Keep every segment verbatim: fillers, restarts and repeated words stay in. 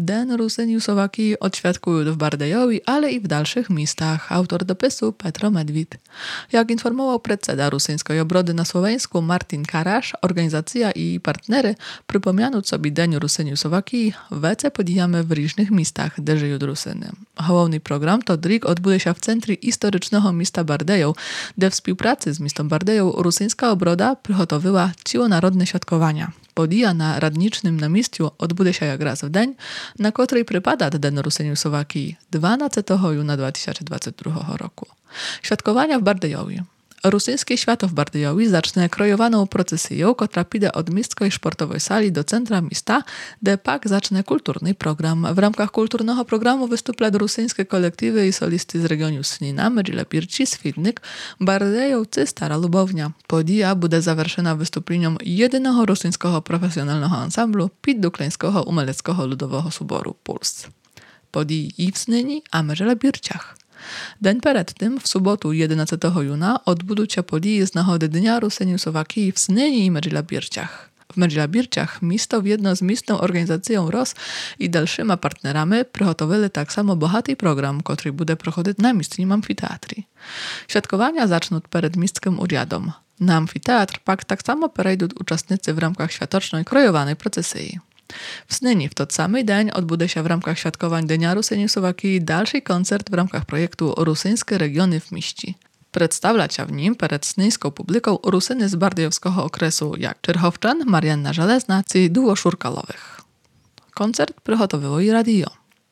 Den Rusyni u Słowakii odświadkują w Bardejowi, ale i w dalszych miejscach. Autor dopisu Petro Medwid. Jak informował predseda rusyńskiej obrody na Słoweńsku Martin Karasz, organizacja i partnery przypomianąć sobie Den Rusyni u Słowakii wece podijamy w różnych miejscach, gdzie żyją Rusyny. Główny program to drik odbude się w centrum historycznego miasta Bardejów, gdzie w współpracy z miastem Bardejów rusyńska obroda przygotowała cielonarodne świadkowania. Podija na radnicznym namieściu odbude się jak raz w dzień, na której przypada Den Rusyni u Słowakii dwunastego juna dwa tysiące dwudziestego drugiego roku. Świadkowania w Bardejowie. Rusyńskie święto w Bardejowi zacznie krojowaną procesją, która pójdzie od miejskiej sportowej sali do centra miasta, gdzie pak zacznie kulturny program. W ramach kulturnego programu wystąpią rusyńskie kolektywy i solisty z regionu Snina, Medzile Pirci, Swidnik, Bardejowcy, Stara Lubownia. Podija będzie zawerszona wystąpieniem jedynego rosyjskiego profesjonalnego ansamblu Piddukleńskiego Umeleckiego Ludowego Suboru Puls. Podii i w Snyni, a Medzile Pirciach. Dzień przed tym, w sobotu jedenastego juna, odbudł się podії z nagody Dnia Rusyni u Słowakii w Snyni i Medzile Pirciach. W Medzile Pirciach miasto w jedno z miejscową organizacją R O S i dalszyma partnerami przygotowali tak samo bohaty program, który będzie prochodzić na miejscowym amfiteatrie. Świadkowania zaczną przed miejscowym uriadom. Na amfiteatr pak tak samo przejdą uczestnicy w ramach światocznej krojowanej procesji. W Snyni w ten sam dzień odbude się w ramach świadkowań Dnia Rusyni u Słowakii dalszy koncert w ramach projektu Rusyńskie Regiony w Mieści. Przedstawiać się w nim przed snyńską publiką Rusyny z bardejowskiego okresu jak Czerchowczan, Marianna Żelezna czy duo Szurkalowych. Koncert przygotowywało i radio.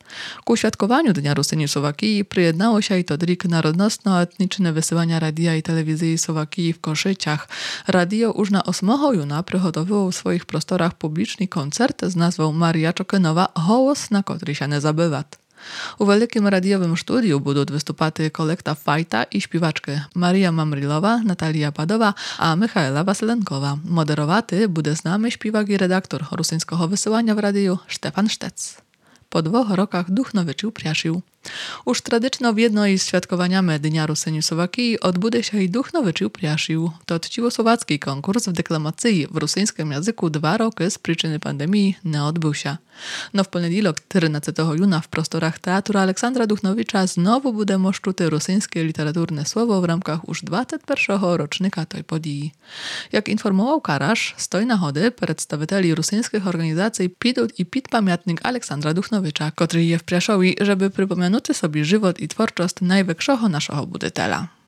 Ku świadkowaniu Dnia Rusyni u Słowakii przyjednało się i to drik narodnostno-etniczne wysyłania radia i telewizji Słowakii w Koszyciach. Radio już na ósmego juna przygotowywało w swoich prostorach publiczny koncert z nazwą Maria Czokenowa Hołos, na który się nie zabywać. U wielkim radiowym studiu będą występaty kolekta Fajta i śpiewaczki Maria Mamrilowa, Natalia Padowa, a Michaela Wasylenkowa. Moderowaty będzie z nami śpiewak i redaktor rusyńskiego wysyłania w radiu Stefan Sztec. Po dwóch rokach duchnowyczył priaszył. Już tradycznie w jednej z świadkowaniami Dnia Rusyni u Słowakii odbude się i duchnowyczył priaszył. To czciwosłowacki konkurs w deklamacji w rosyjskim języku dwa roky z przyczyny pandemii nie odbył się. No w poniedziałek czternastego juna w prostorach Teatru Aleksandra Duchnowicza znowu będzie moszczuty rosyjskie literaturne słowo w ramach już dwudziestego pierwszego rocznika tej podii. Jak informował Karasz, z tej nagody przedstawicieli rosyjskich organizacji pidą i pit pamiętnik Aleksandra Duchnowicza, który je w Priaszowi, żeby przypomenuty sobie żywot i twórczość największego naszego buddytela.